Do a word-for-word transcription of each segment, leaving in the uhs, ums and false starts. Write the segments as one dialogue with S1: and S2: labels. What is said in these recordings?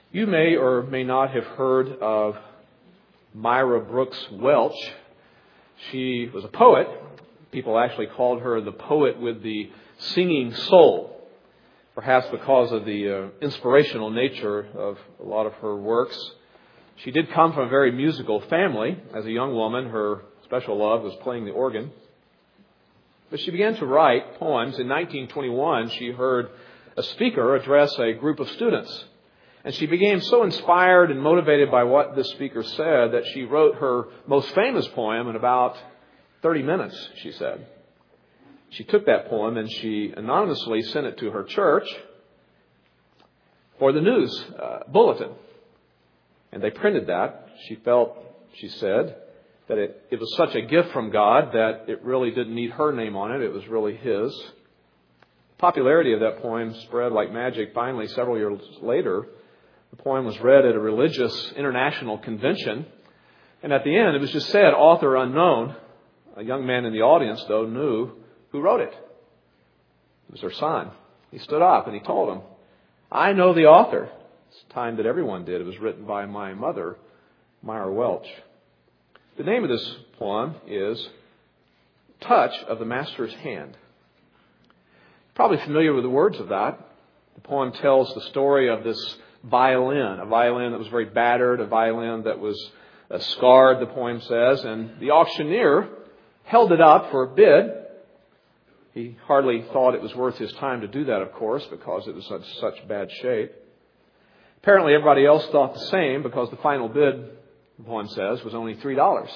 S1: You may or may not have heard of Myra Brooks Welch. She was a poet. People actually called her the poet with the singing soul, perhaps because of the uh, inspirational nature of a lot of her works. She did come from a very musical family. As a young woman, her special love was playing the organ. But she began to write poems. In nineteen twenty-one, she heard a speaker address a group of students. And she became so inspired and motivated by what this speaker said that she wrote her most famous poem in about thirty minutes, she said. She took that poem and she anonymously sent it to her church for the news uh, bulletin. And they printed that. She felt, she said, that it, it was such a gift from God that it really didn't need her name on it. It was really His. The popularity of that poem spread like magic. Finally, several years later, the poem was read at a religious international convention. And at the end, it was just said, author unknown. A young man in the audience, though, knew who wrote it. It was her son. He stood up and he told him, I know the author. It's time that everyone did. It was written by my mother, Myra Welch. The name of this poem is Touch of the Master's Hand. Probably familiar with the words of that. The poem tells the story of this violin, a violin that was very battered, a violin that was uh, scarred, the poem says, and the auctioneer held it up for a bid. He hardly thought it was worth his time to do that, of course, because it was in such, such bad shape. Apparently everybody else thought the same, because the final bid, the poem says, was only three dollars.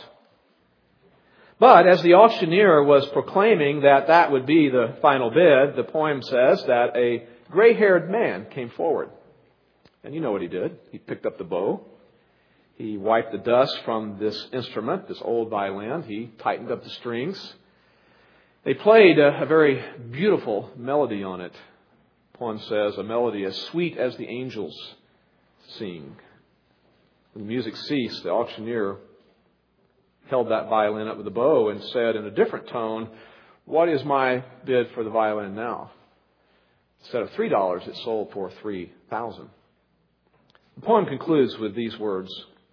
S1: But as the auctioneer was proclaiming that that would be the final bid, the poem says that a gray-haired man came forward. And you know what he did. He picked up the bow. He wiped the dust from this instrument, this old violin. He tightened up the strings. They played a, a very beautiful melody on it. The poem says, a melody as sweet as the angels sing. When the music ceased, the auctioneer held that violin up with the bow and said in a different tone, what is my bid for the violin now? Instead of three dollars, it sold for three thousand dollars. The poem concludes with these words.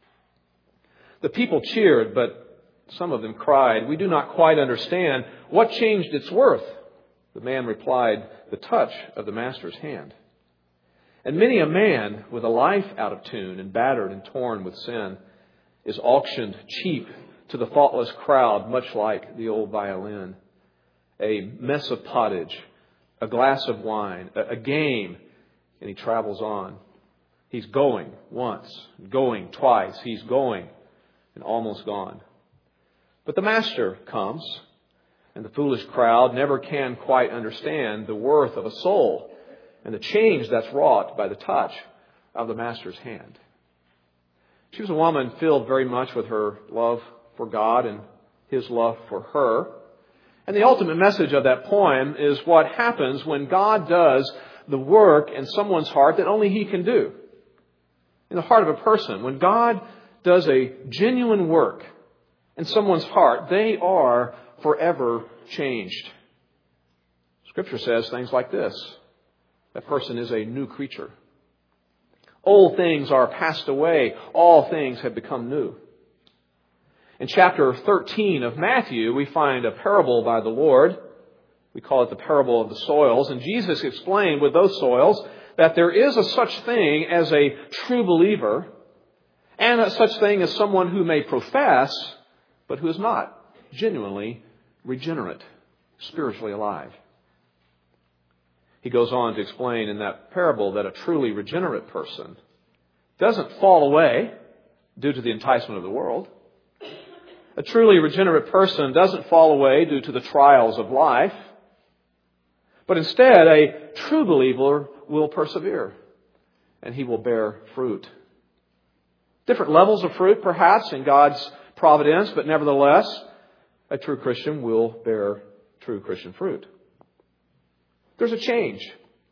S1: The people cheered, but some of them cried, we do not quite understand what changed its worth. The man replied, the touch of the Master's hand. And many a man with a life out of tune and battered and torn with sin is auctioned cheap to the thoughtless crowd, much like the old violin. A mess of pottage, a glass of wine, a game, and he travels on. He's going once, going twice. He's going and almost gone. But the Master comes, and the foolish crowd never can quite understand the worth of a soul and the change that's wrought by the touch of the Master's hand. She was a woman filled very much with her love for God and His love for her. And the ultimate message of that poem is what happens when God does the work in someone's heart that only He can do. In the heart of a person, when God does a genuine work in someone's heart, they are forever changed. Scripture says things like this. That person is a new creature. Old things are passed away. All things have become new. In chapter thirteen of Matthew, we find a parable by the Lord. We call it the parable of the soils. And Jesus explained with those soils that there is a such thing as a true believer and a such thing as someone who may profess, but who is not genuinely regenerate, spiritually alive. He goes on to explain in that parable that a truly regenerate person doesn't fall away due to the enticement of the world. A truly regenerate person doesn't fall away due to the trials of life. But instead, a true believer will persevere and he will bear fruit. Different levels of fruit, perhaps, in God's providence, but nevertheless, a true Christian will bear true Christian fruit. There's a change.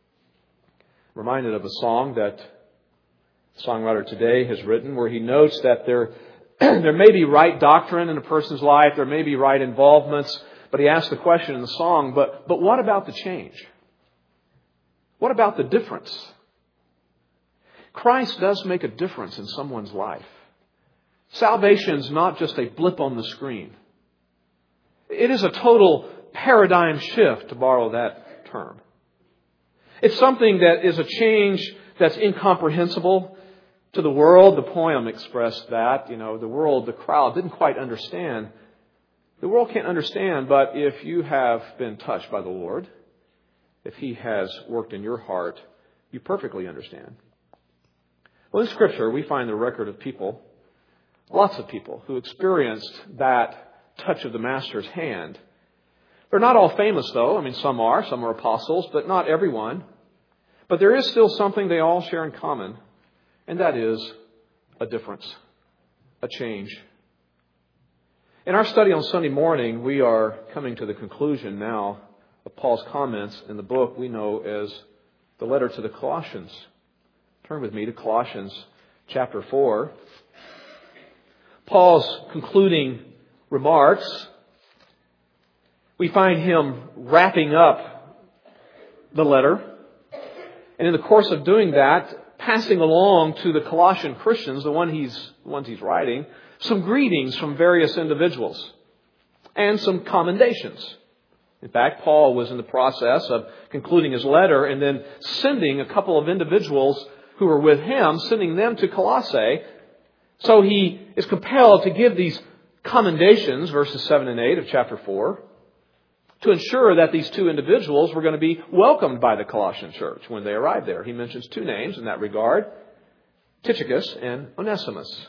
S1: I'm reminded of a song that the songwriter today has written where he notes that there, there may be right doctrine in a person's life, there may be right involvements, but he asks the question in the song, but, but what about the change? What about the difference? Christ does make a difference in someone's life. Salvation is not just a blip on the screen. It is a total paradigm shift, to borrow that term. It's something that is a change that's incomprehensible to the world. The poem expressed that. You know, the world, the crowd didn't quite understand. The world can't understand, but if you have been touched by the Lord, if He has worked in your heart, you perfectly understand. Well, in Scripture, we find the record of people, lots of people, who experienced that touch of the Master's hand. They're not all famous, though. I mean, some are. Some are apostles, but not everyone. But there is still something they all share in common, and that is a difference, a change. In our study on Sunday morning, we are coming to the conclusion now of Paul's comments in the book we know as the letter to the Colossians. Turn with me to Colossians chapter four. Paul's concluding remarks, we find him wrapping up the letter. And in the course of doing that, passing along to the Colossian Christians, the one he's, the ones he's writing, some greetings from various individuals and some commendations. In fact, Paul was in the process of concluding his letter and then sending a couple of individuals who were with him, sending them to Colossae. So he is compelled to give these commendations, verses seven and eight of chapter four, to ensure that these two individuals were going to be welcomed by the Colossian church when they arrived there. He mentions two names in that regard, Tychicus and Onesimus.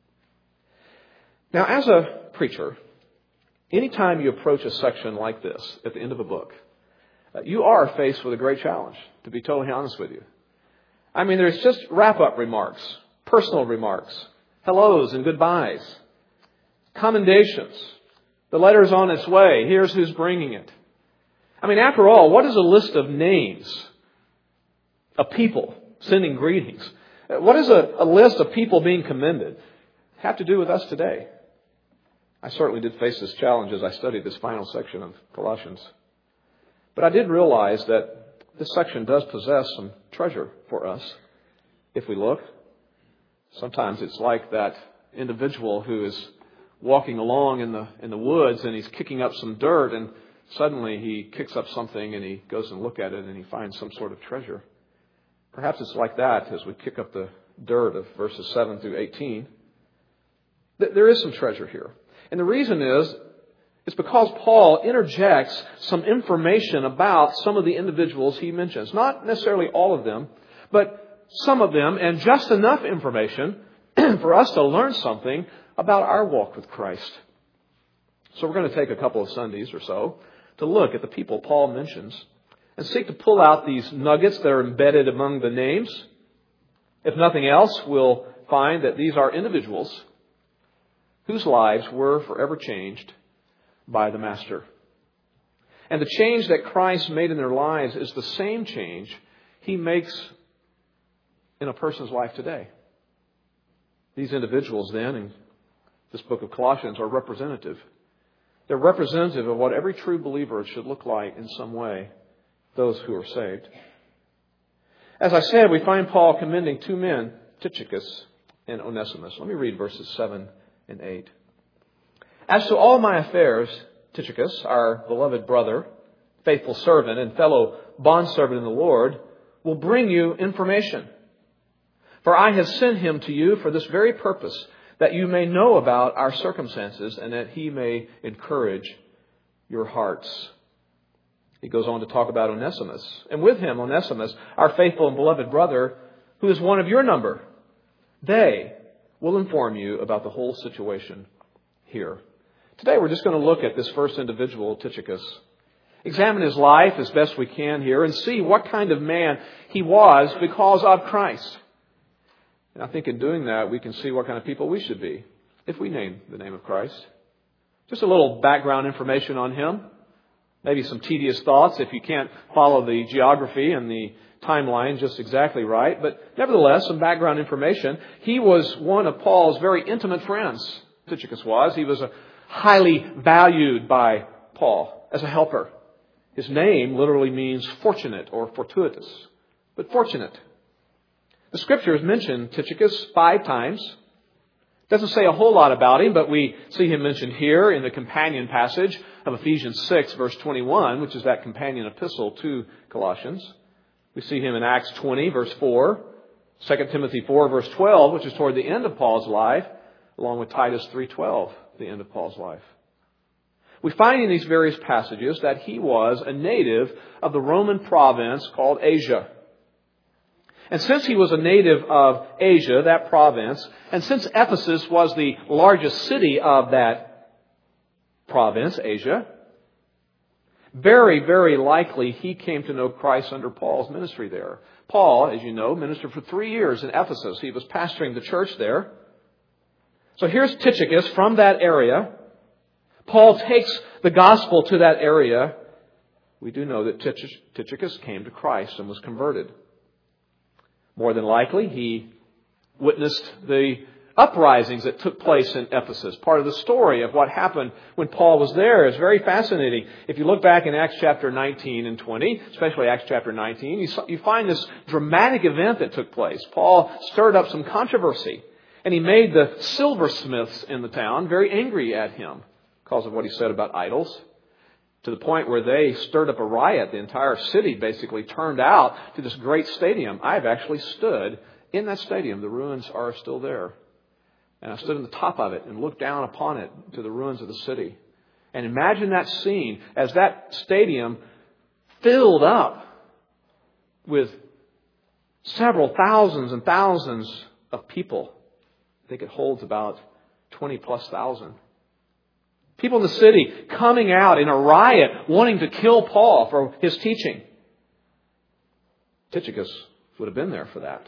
S1: Now, as a preacher, anytime you approach a section like this at the end of a book, you are faced with a great challenge, to be totally honest with you. I mean, there's just wrap-up remarks, personal remarks, hellos and goodbyes, commendations. The letter's on its way. Here's who's bringing it. I mean, after all, what is a list of names of people sending greetings? What is a, a list of people being commended have to do with us today? I certainly did face this challenge as I studied this final section of Colossians. But I did realize that this section does possess some treasure for us if we look. Sometimes it's like that individual who is walking along in the in the woods and he's kicking up some dirt, and suddenly he kicks up something and he goes and look at it and he finds some sort of treasure. Perhaps it's like that as we kick up the dirt of verses seven through eighteen. There is some treasure here. And the reason is, it's because Paul interjects some information about some of the individuals he mentions. Not necessarily all of them, but some of them, and just enough information for us to learn something about our walk with Christ. So we're going to take a couple of Sundays or so to look at the people Paul mentions and seek to pull out these nuggets that are embedded among the names. If nothing else, we'll find that these are individuals whose lives were forever changed by the Master. And the change that Christ made in their lives is the same change He makes in a person's life today. These individuals then, in this book of Colossians, are representative. They're representative of what every true believer should look like in some way, those who are saved. As I said, we find Paul commending two men, Tychicus and Onesimus. Let me read verses seven and eight. As to all my affairs, Tychicus, our beloved brother, faithful servant and fellow bondservant in the Lord, will bring you information. For I have sent him to you for this very purpose, that you may know about our circumstances and that he may encourage your hearts. He goes on to talk about Onesimus. And with him, Onesimus, our faithful and beloved brother, who is one of your number. They will inform you about the whole situation here. Today we're just going to look at this first individual, Tychicus. Examine his life as best we can here and see what kind of man he was because of Christ. And I think in doing that, we can see what kind of people we should be if we name the name of Christ. Just a little background information on him. Maybe some tedious thoughts if you can't follow the geography and the timeline just exactly right. But nevertheless, some background information. He was one of Paul's very intimate friends. Tychicus was. He was a highly valued by Paul as a helper. His name literally means fortunate or fortuitous, but fortunate. The Scriptures mention Tychicus five times. Doesn't say a whole lot about him, but we see him mentioned here in the companion passage of Ephesians six, verse twenty-one, which is that companion epistle to Colossians. We see him in Acts twenty, verse four, Second Timothy four, verse twelve, which is toward the end of Paul's life, along with Titus three twelve, the end of Paul's life. We find in these various passages that he was a native of the Roman province called Asia. And since he was a native of Asia, that province, and since Ephesus was the largest city of that province, Asia, very, very likely he came to know Christ under Paul's ministry there. Paul, as you know, ministered for three years in Ephesus. He was pastoring the church there. So here's Tychicus from that area. Paul takes the gospel to that area. We do know that Tychicus came to Christ and was converted. More than likely, he witnessed the uprisings that took place in Ephesus. Part of the story of what happened when Paul was there is very fascinating. If you look back in Acts chapter nineteen and twenty, especially Acts chapter nineteen, you, you find this dramatic event that took place. Paul stirred up some controversy, and he made the silversmiths in the town very angry at him because of what he said about idols, to the point where they stirred up a riot. The entire city basically turned out to this great stadium. I've actually stood in that stadium. The ruins are still there. And I stood on the top of it and looked down upon it to the ruins of the city. And imagine that scene as that stadium filled up with several thousands and thousands of people. I think it holds about twenty plus thousand. People in the city coming out in a riot wanting to kill Paul for his teaching. Tychicus would have been there for that.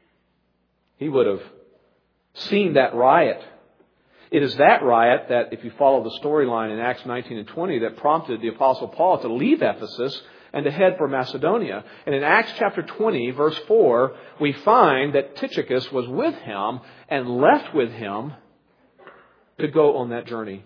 S1: He would have seen that riot. It is that riot that, if you follow the storyline in Acts nineteen and twenty, that prompted the Apostle Paul to leave Ephesus and to head for Macedonia. And in Acts chapter twenty, verse four, we find that Tychicus was with him and left with him to go on that journey.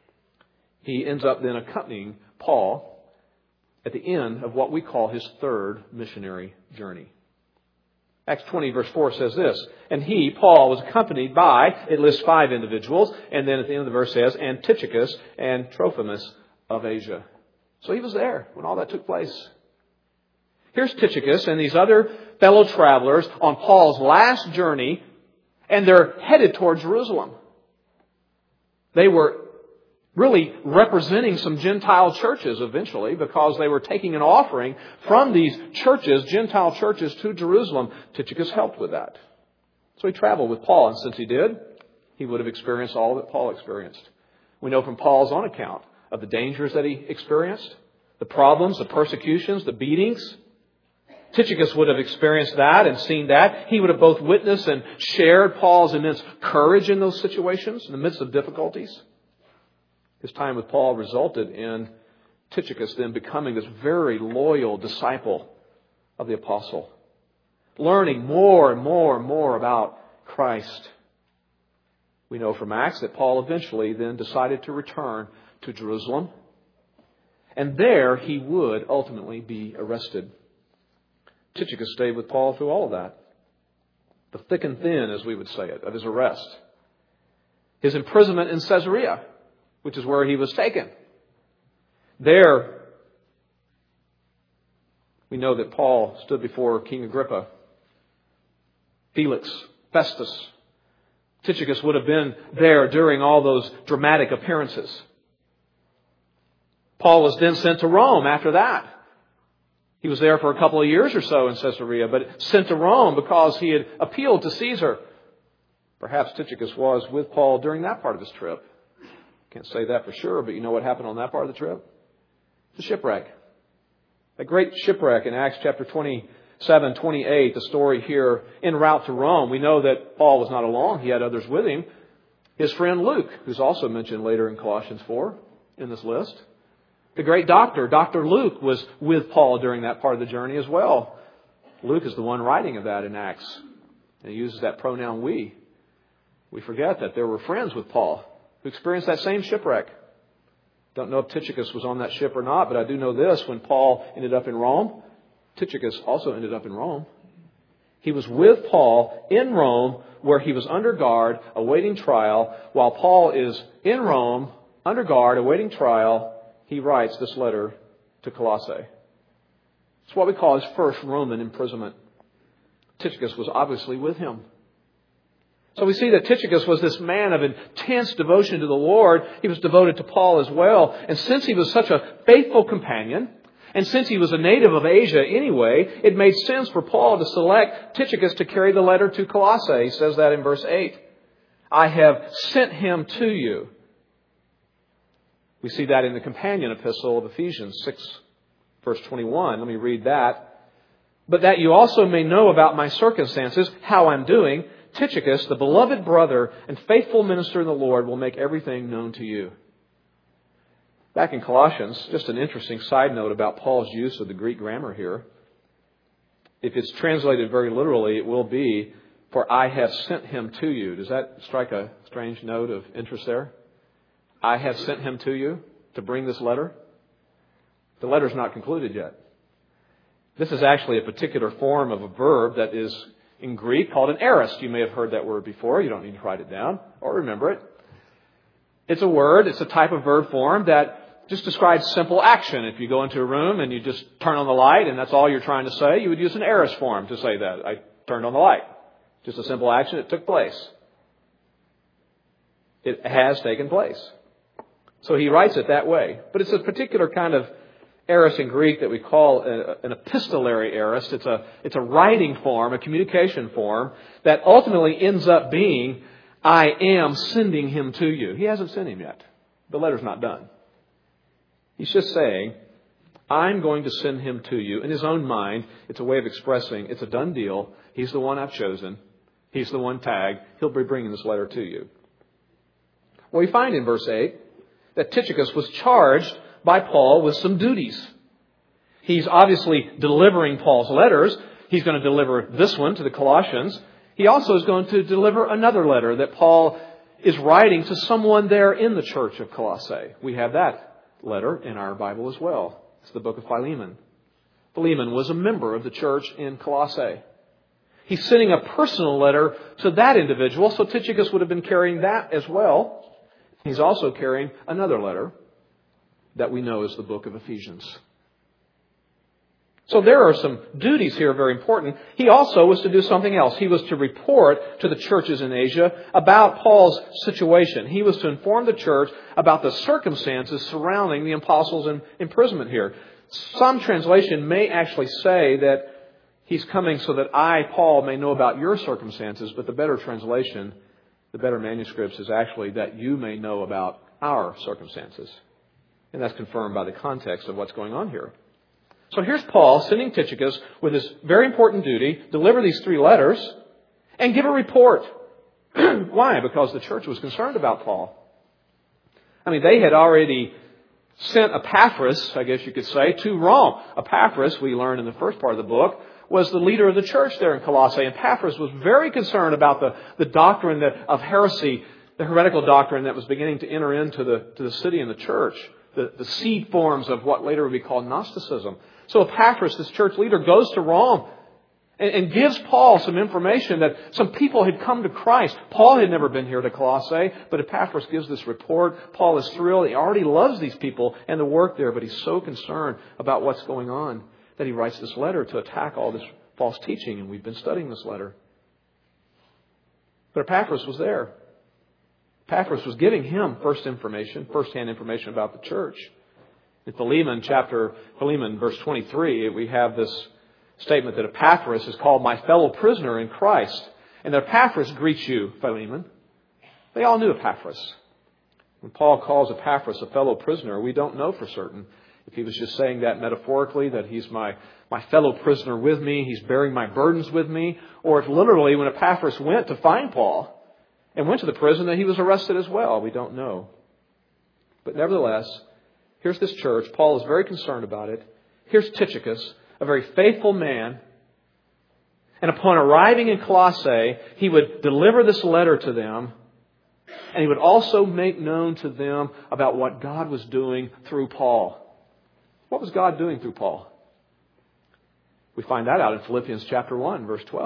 S1: He ends up then accompanying Paul at the end of what we call his third missionary journey. Acts twenty verse four says this, and he, Paul, was accompanied by, it lists five individuals, and then at the end of the verse says, and Tychicus and Trophimus of Asia. So he was there when all that took place. Here's Tychicus and these other fellow travelers on Paul's last journey, and they're headed toward Jerusalem. They were really representing some Gentile churches eventually, because they were taking an offering from these churches, Gentile churches, to Jerusalem. Tychicus helped with that. So he traveled with Paul, and since he did, he would have experienced all that Paul experienced. We know from Paul's own account of the dangers that he experienced, the problems, the persecutions, the beatings. Tychicus would have experienced that and seen that. He would have both witnessed and shared Paul's immense courage in those situations, in the midst of difficulties. His time with Paul resulted in Tychicus then becoming this very loyal disciple of the apostle, learning more and more and more about Christ. We know from Acts that Paul eventually then decided to return to Jerusalem, and there he would ultimately be arrested. Tychicus stayed with Paul through all of that. The thick and thin, as we would say it, of his arrest. His imprisonment in Caesarea, which is where he was taken. There, we know that Paul stood before King Agrippa, Felix, Festus. Tychicus would have been there during all those dramatic appearances. Paul was then sent to Rome after that. He was there for a couple of years or so in Caesarea, but sent to Rome because he had appealed to Caesar. Perhaps Tychicus was with Paul during that part of his trip. Can't say that for sure, but you know what happened on that part of the trip? The shipwreck. A great shipwreck in Acts chapter twenty-seven, twenty-eight, the story here en route to Rome. We know that Paul was not alone. He had others with him. His friend Luke, who's also mentioned later in Colossians four in this list. The great doctor, Doctor Luke, was with Paul during that part of the journey as well. Luke is the one writing of that in Acts. And he uses that pronoun we. We forget that there were friends with Paul who experienced that same shipwreck. Don't know if Tychicus was on that ship or not, but I do know this. When Paul ended up in Rome, Tychicus also ended up in Rome. He was with Paul in Rome, where he was under guard, awaiting trial. While Paul is in Rome, under guard, awaiting trial, he writes this letter to Colossae. It's what we call his first Roman imprisonment. Tychicus was obviously with him. So we see that Tychicus was this man of intense devotion to the Lord. He was devoted to Paul as well. And since he was such a faithful companion, and since he was a native of Asia anyway, it made sense for Paul to select Tychicus to carry the letter to Colossae. He says that in verse eight. I have sent him to you. We see that in the companion epistle of Ephesians six, verse twenty-one. Let me read that. But that you also may know about my circumstances, how I'm doing, Tychicus, the beloved brother and faithful minister in the Lord, will make everything known to you. Back in Colossians, just an interesting side note about Paul's use of the Greek grammar here. If it's translated very literally, it will be, for I have sent him to you. Does that strike a strange note of interest there? I have sent him to you to bring this letter. The letter's not concluded yet. This is actually a particular form of a verb that is in Greek called an aorist. You may have heard that word before. You don't need to write it down or remember it. It's a word, it's a type of verb form that just describes simple action. If you go into a room and you just turn on the light and that's all you're trying to say, you would use an aorist form to say that. I turned on the light. Just a simple action. It took place. It has taken place. So he writes it that way. But it's a particular kind of aorist in Greek that we call a, an epistolary aorist. It's a, it's a writing form, a communication form that ultimately ends up being, I am sending him to you. He hasn't sent him yet. The letter's not done. He's just saying, I'm going to send him to you. In his own mind, it's a way of expressing, it's a done deal. He's the one I've chosen. He's the one tagged. He'll be bringing this letter to you. Well, we find in verse eight that Tychicus was charged by Paul with some duties. He's obviously delivering Paul's letters. He's going to deliver this one to the Colossians. He also is going to deliver another letter that Paul is writing to someone there in the church of Colossae. We have that letter in our Bible as well. It's the book of Philemon. Philemon was a member of the church in Colossae. He's sending a personal letter to that individual, so Tychicus would have been carrying that as well. He's also carrying another letter that we know as the book of Ephesians. So there are some duties here very important. He also was to do something else. He was to report to the churches in Asia about Paul's situation. He was to inform the church about the circumstances surrounding the apostles' imprisonment here. Some translation may actually say that he's coming so that I, Paul, may know about your circumstances, but the better translation, the better manuscripts, is actually that you may know about our circumstances. And that's confirmed by the context of what's going on here. So here's Paul sending Tychicus with this very important duty, deliver these three letters, and give a report. Why? Because the church was concerned about Paul. I mean, they had already sent Epaphras, I guess you could say, to Rome. Epaphras, we learn in the first part of the book, was the leader of the church there in Colossae. And Epaphras was very concerned about the, the doctrine that, of heresy, the heretical doctrine that was beginning to enter into the, to the city and the church, the, the seed forms of what later would be called Gnosticism. So Epaphras, this church leader, goes to Rome and, and gives Paul some information that some people had come to Christ. Paul had never been here to Colossae, but Epaphras gives this report. Paul is thrilled. He already loves these people and the work there, but he's so concerned about what's going on that he writes this letter to attack all this false teaching, and we've been studying this letter. But Epaphras was there. Epaphras was giving him first information, first-hand information about the church. In Philemon chapter, Philemon verse twenty-three, we have this statement that Epaphras is called my fellow prisoner in Christ. And that Epaphras greets you, Philemon. They all knew Epaphras. When Paul calls Epaphras a fellow prisoner, we don't know for certain if he was just saying that metaphorically, that he's my, my fellow prisoner with me, he's bearing my burdens with me, or if literally when Epaphras went to find Paul and went to the prison that he was arrested as well. We don't know. But nevertheless, here's this church. Paul is very concerned about it. Here's Tychicus, a very faithful man. And upon arriving in Colossae, he would deliver this letter to them. And he would also make known to them about what God was doing through Paul. What was God doing through Paul? We find that out in Philippians chapter one, verse twelve.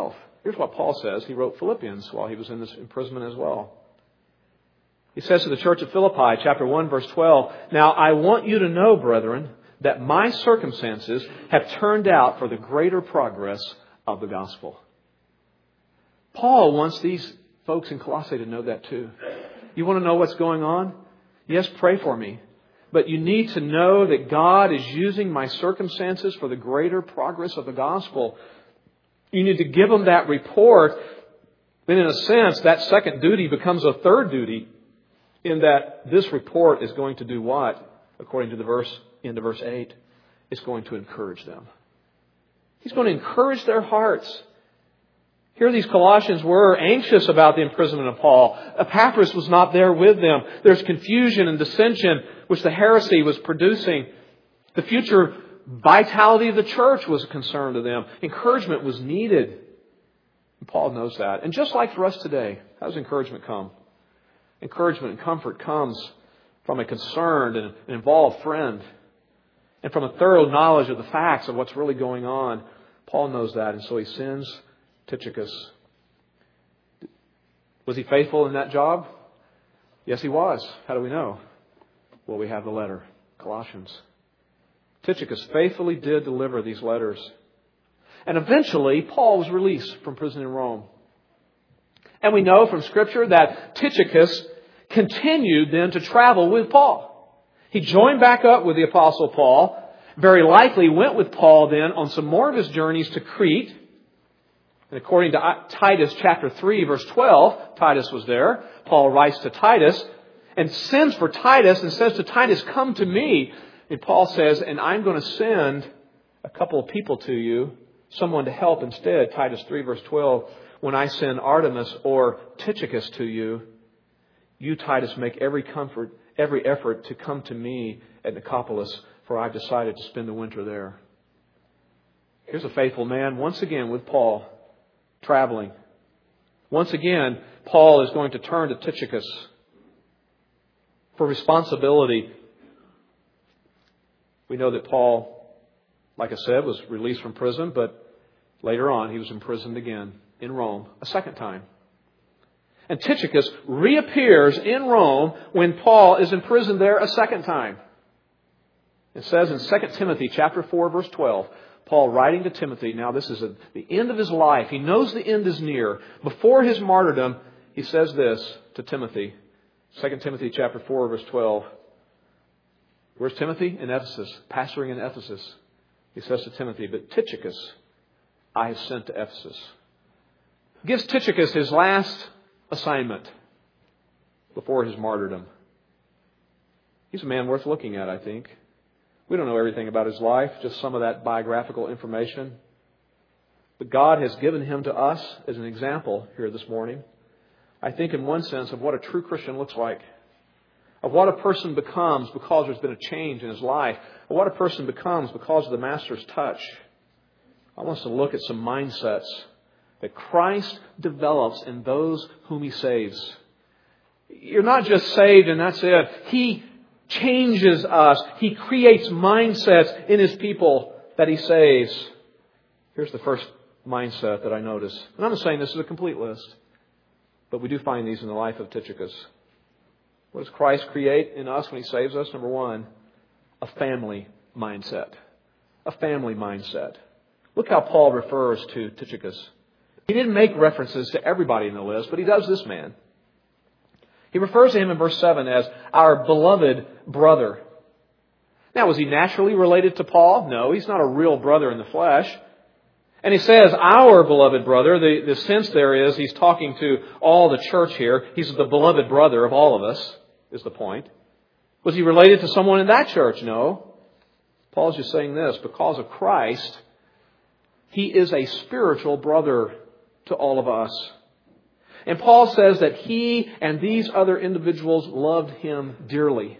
S1: Here's what Paul says. He wrote Philippians while he was in this imprisonment as well. He says to the church of Philippi, chapter one, verse twelve, "Now I want you to know, brethren, that my circumstances have turned out for the greater progress of the gospel." Paul wants these folks in Colossae to know that too. You want to know what's going on? Yes, pray for me. But you need to know that God is using my circumstances for the greater progress of the gospel. You need to give them that report. Then in a sense, that second duty becomes a third duty, in that this report is going to do what? According to the verse, into verse eight, it's going to encourage them. He's going to encourage their hearts. Here these Colossians were anxious about the imprisonment of Paul. Epaphras was not there with them. There's confusion and dissension which the heresy was producing. The future vitality of the church was a concern to them. Encouragement was needed. And Paul knows that. And just like for us today, how does encouragement come? Encouragement and comfort comes from a concerned and involved friend, and from a thorough knowledge of the facts of what's really going on. Paul knows that, and so he sends Tychicus. Was he faithful in that job? Yes, he was. How do we know? Well, we have the letter, Colossians. Tychicus faithfully did deliver these letters. And eventually, Paul was released from prison in Rome. And we know from Scripture that Tychicus continued then to travel with Paul. He joined back up with the Apostle Paul. Very likely went with Paul then on some more of his journeys to Crete. And according to Titus chapter three, verse twelve, Titus was there. Paul writes to Titus and sends for Titus and says to Titus, "Come to me." And Paul says, "And I'm going to send a couple of people to you, someone to help instead." Titus three, verse twelve, "When I send Artemas or Tychicus to you, you, Titus, make every comfort, every effort to come to me at Nicopolis, for I've decided to spend the winter there." Here's a faithful man once again with Paul, traveling. Once again, Paul is going to turn to Tychicus for responsibility. We know that Paul, like I said, was released from prison, but later on he was imprisoned again in Rome a second time. And Tychicus reappears in Rome when Paul is imprisoned there a second time. It says in Second Timothy chapter four, verse twelve, Paul writing to Timothy, now this is a, the end of his life. He knows the end is near. Before his martyrdom, he says this to Timothy. Second Timothy chapter four, verse twelve. Where's Timothy? In Ephesus, pastoring in Ephesus. He says to Timothy, "But Tychicus I have sent to Ephesus." Gives Tychicus his last assignment before his martyrdom. He's a man worth looking at, I think. We don't know everything about his life, just some of that biographical information. But God has given him to us as an example here this morning. I think in one sense of what a true Christian looks like. Of what a person becomes because there's been a change in his life. Of what a person becomes because of the Master's touch. I want us to look at some mindsets that Christ develops in those whom He saves. You're not just saved and that's it. He changes us. He creates mindsets in His people that He saves. Here's the first mindset that I notice. And I'm not saying this is a complete list, but we do find these in the life of Tychicus. What does Christ create in us when He saves us? Number one, a family mindset. A family mindset. Look how Paul refers to Tychicus. He didn't make references to everybody in the list, but he does this man. He refers to him in verse seven as our beloved brother. Now, was he naturally related to Paul? No, he's not a real brother in the flesh. And he says, our beloved brother. The, the sense there is he's talking to all the church here. He's the beloved brother of all of us, is the point. Was he related to someone in that church? No. Paul's just saying this. Because of Christ, he is a spiritual brother to all of us. And Paul says that he and these other individuals loved him dearly.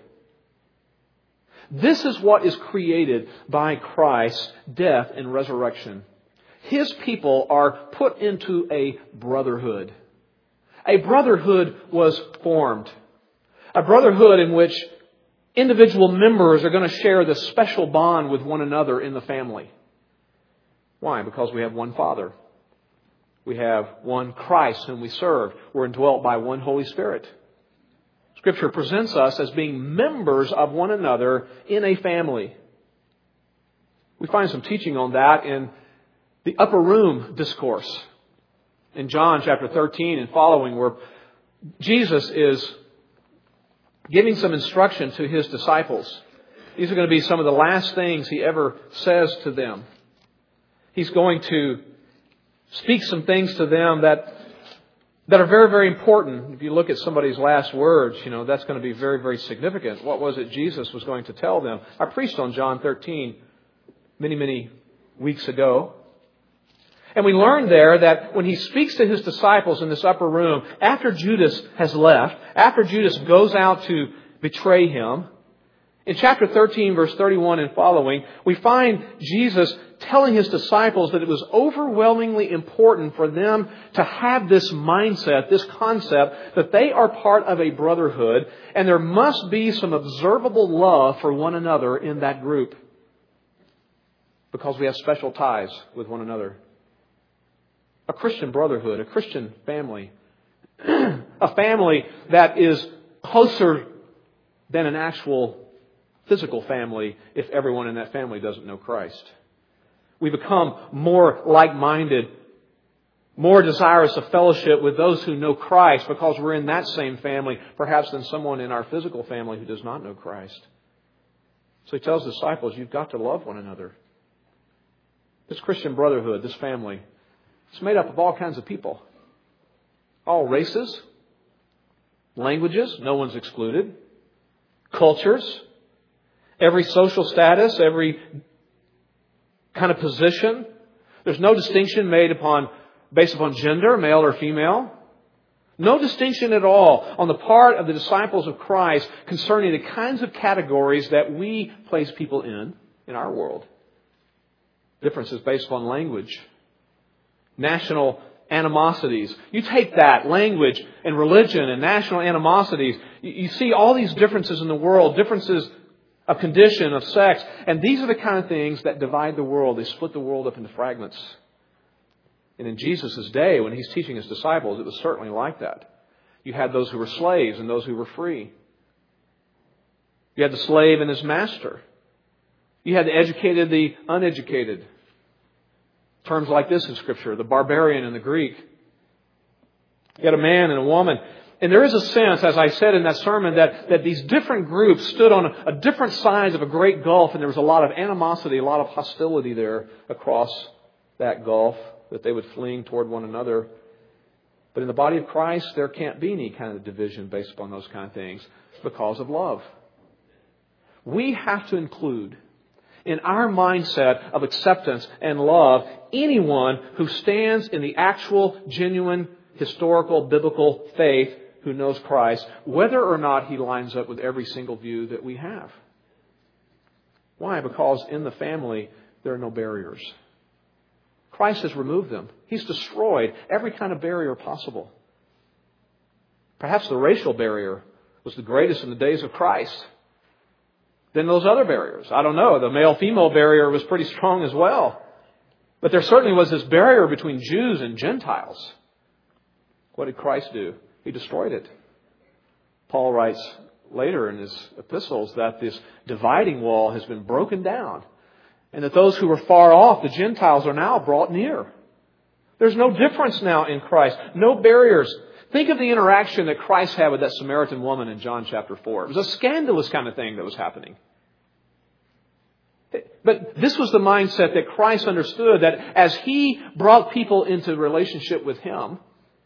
S1: This is what is created by Christ's death and resurrection. His people are put into a brotherhood. A brotherhood was formed. A brotherhood in which individual members are going to share this special bond with one another in the family. Why? Because we have one Father. We have one Christ whom we serve. We're indwelt by one Holy Spirit. Scripture presents us as being members of one another in a family. We find some teaching on that in the upper room discourse in John chapter thirteen and following, where Jesus is giving some instruction to His disciples. These are going to be some of the last things He ever says to them. He's going to speak some things to them that that are very, very important. If you look at somebody's last words, you know, that's going to be very, very significant. What was it Jesus was going to tell them? I preached on John thirteen many, many weeks ago. And we learned there that when He speaks to His disciples in this upper room, after Judas has left, after Judas goes out to betray Him, in chapter thirteen, verse thirty-one and following, we find Jesus telling His disciples that it was overwhelmingly important for them to have this mindset, this concept, that they are part of a brotherhood, and there must be some observable love for one another in that group, because we have special ties with one another. A Christian brotherhood, a Christian family, a family that is closer than an actual physical family if everyone in that family doesn't know Christ. We become more like-minded, more desirous of fellowship with those who know Christ because we're in that same family, perhaps than someone in our physical family who does not know Christ. So He tells the disciples, you've got to love one another. This Christian brotherhood, this family, it's made up of all kinds of people. All races, languages, no one's excluded, cultures, every social status, every kind of position. There's no distinction made upon based upon gender, male or female. No distinction at all on the part of the disciples of Christ concerning the kinds of categories that we place people in, in our world. Differences based upon language, national animosities. You take that, language and religion and national animosities. You see all these differences in the world, differences of condition, of sex. And these are the kind of things that divide the world. They split the world up into fragments. And in Jesus' day, when He's teaching His disciples, it was certainly like that. You had those who were slaves and those who were free. You had the slave and his master. You had the educated, the uneducated. Terms like this in Scripture, the barbarian and the Greek. You had a man and a woman. And there is a sense, as I said in that sermon, that, that these different groups stood on a, a different sides of a great gulf, and there was a lot of animosity, a lot of hostility there across that gulf, that they would fling toward one another. But in the body of Christ, there can't be any kind of division based upon those kind of things because of love. We have to include in our mindset of acceptance and love anyone who stands in the actual, genuine, historical, biblical faith who knows Christ, whether or not he lines up with every single view that we have. Why? Because in the family, there are no barriers. Christ has removed them. He's destroyed every kind of barrier possible. Perhaps the racial barrier was the greatest in the days of Christ than those other barriers. I don't know. The male-female barrier was pretty strong as well. But there certainly was this barrier between Jews and Gentiles. What did Christ do? He destroyed it. Paul writes later in his epistles that this dividing wall has been broken down, and that those who were far off, the Gentiles, are now brought near. There's no difference now in Christ. No barriers. Think of the interaction that Christ had with that Samaritan woman in John chapter four. It was a scandalous kind of thing that was happening. But this was the mindset that Christ understood, that as He brought people into relationship with Him,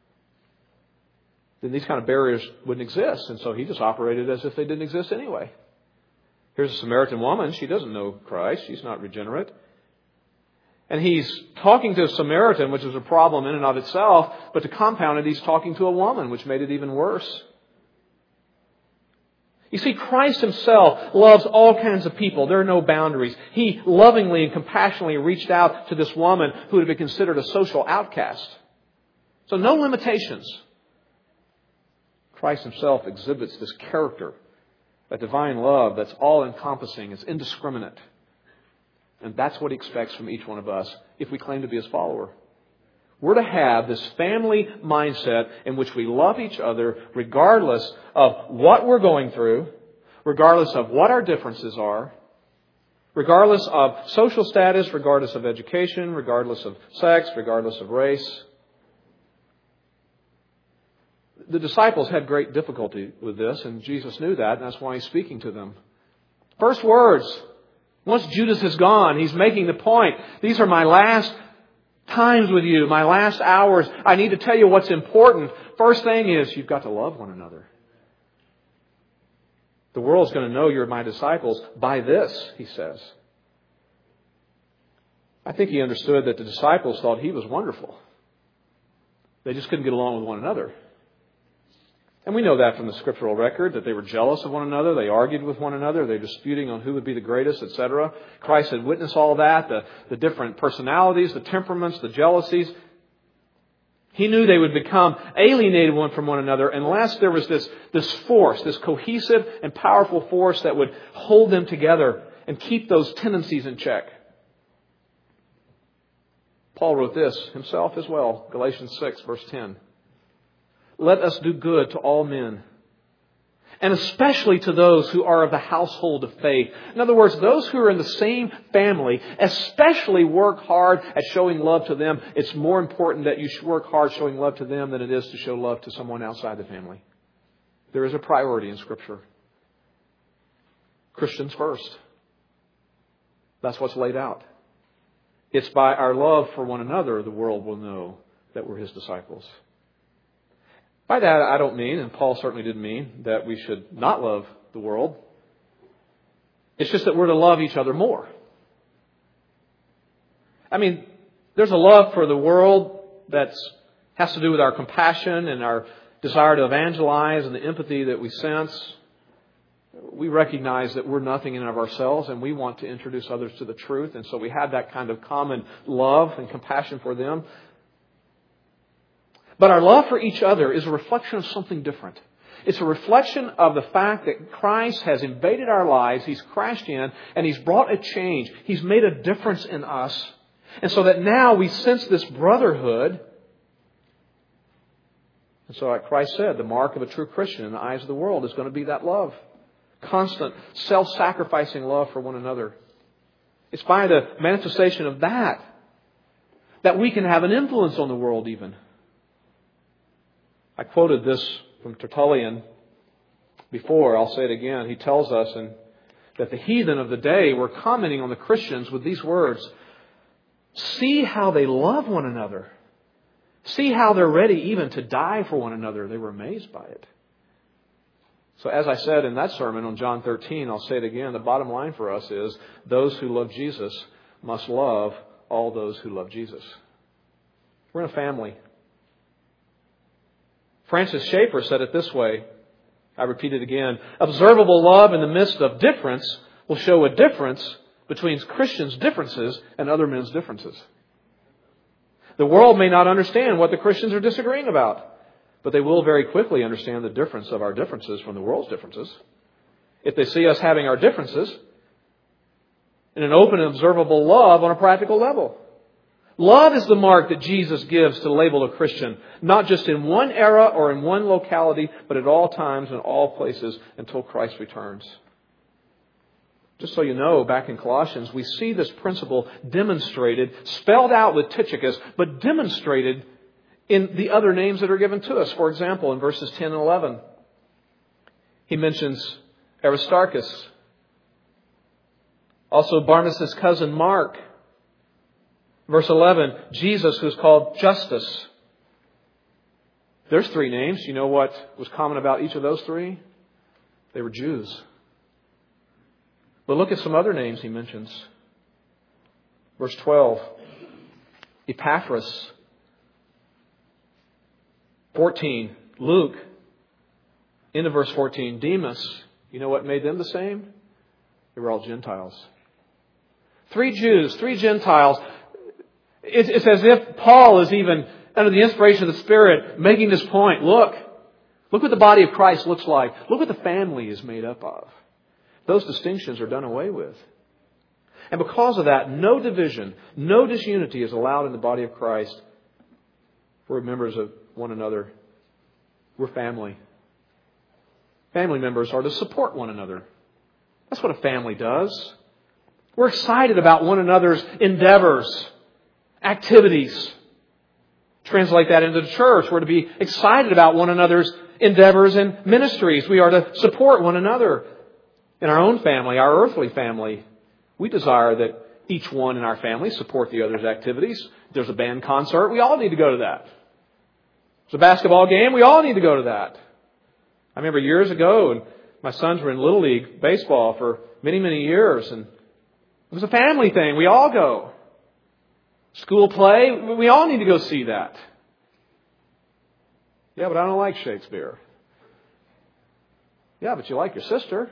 S1: then these kind of barriers wouldn't exist. And so He just operated as if they didn't exist anyway. Here's a Samaritan woman. She doesn't know Christ. She's not regenerate. And He's talking to a Samaritan, which is a problem in and of itself. But to compound it, He's talking to a woman, which made it even worse. You see, Christ Himself loves all kinds of people. There are no boundaries. He lovingly and compassionately reached out to this woman who would have been considered a social outcast. So no limitations. Christ Himself exhibits this character, a divine love that's all-encompassing. It's indiscriminate. And that's what He expects from each one of us if we claim to be His follower. We're to have this family mindset in which we love each other regardless of what we're going through, regardless of what our differences are, regardless of social status, regardless of education, regardless of sex, regardless of race. The disciples had great difficulty with this, and Jesus knew that, and that's why He's speaking to them. First words, once Judas is gone, He's making the point. These are my last times with you, my last hours. I need to tell you what's important. First thing is, you've got to love one another. The world's going to know you're my disciples by this, He says. I think He understood that the disciples thought He was wonderful. They just couldn't get along with one another. And we know that from the scriptural record, that they were jealous of one another. They argued with one another. They were disputing on who would be the greatest, et cetera. Christ had witnessed all that, the, the different personalities, the temperaments, the jealousies. He knew they would become alienated one from one another unless there was this, this force, this cohesive and powerful force that would hold them together and keep those tendencies in check. Paul wrote this himself as well, Galatians six, verse ten. Let us do good to all men, and especially to those who are of the household of faith. In other words, those who are in the same family, especially work hard at showing love to them. It's more important that you work hard showing love to them than it is to show love to someone outside the family. There is a priority in Scripture. Christians first. That's what's laid out. It's by our love for one another the world will know that we're His disciples. By that, I don't mean, and Paul certainly didn't mean, that we should not love the world. It's just that we're to love each other more. I mean, there's a love for the world that has to do with our compassion and our desire to evangelize and the empathy that we sense. We recognize that we're nothing in and of ourselves, and we want to introduce others to the truth. And so we have that kind of common love and compassion for them. But our love for each other is a reflection of something different. It's a reflection of the fact that Christ has invaded our lives. He's crashed in and He's brought a change. He's made a difference in us. And so that now we sense this brotherhood. And so like Christ said, the mark of a true Christian in the eyes of the world is going to be that love. Constant, self-sacrificing love for one another. It's by the manifestation of that that we can have an influence on the world even. I quoted this from Tertullian before. I'll say it again. He tells us and that the heathen of the day were commenting on the Christians with these words. See how they love one another. See how they're ready even to die for one another. They were amazed by it. So as I said in that sermon on John thirteen, I'll say it again. The bottom line for us is those who love Jesus must love all those who love Jesus. We're in a family. Francis Schaeffer said it this way. I repeat it again. Observable love in the midst of difference will show a difference between Christians' differences and other men's differences. The world may not understand what the Christians are disagreeing about, but they will very quickly understand the difference of our differences from the world's differences. If they see us having our differences in an open and observable love on a practical level. Love is the mark that Jesus gives to label a Christian, not just in one era or in one locality, but at all times and all places until Christ returns. Just so you know, back in Colossians, we see this principle demonstrated, spelled out with Tychicus, but demonstrated in the other names that are given to us. For example, in verses ten and eleven, he mentions Aristarchus, also Barnabas' cousin Mark. Verse eleven, Jesus, who's called Justus. There's three names. You know what was common about each of those three? They were Jews. But look at some other names he mentions. Verse twelve, Epaphras. fourteen, Luke. Into verse fourteen, Demas. You know what made them the same? They were all Gentiles. Three Jews, three Gentiles. It's, it's as if Paul is even, under the inspiration of the Spirit, making this point. Look, look what the body of Christ looks like. Look what the family is made up of. Those distinctions are done away with. And because of that, no division, no disunity is allowed in the body of Christ. We're members of one another. We're family. Family members are to support one another. That's what a family does. We're excited about one another's endeavors, activities. Translate that into the church. We're to be excited about one another's endeavors and ministries. We are to support one another. In our own family, our earthly family, we desire that each one in our family support the other's activities. If there's a band concert, we all need to go to that. If there's a basketball game, we all need to go to that. I remember years ago, and my sons were in Little League baseball for many, many years, and it was a family thing. We all go. School play, we all need to go see that. Yeah, but I don't like Shakespeare. Yeah, but you like your sister.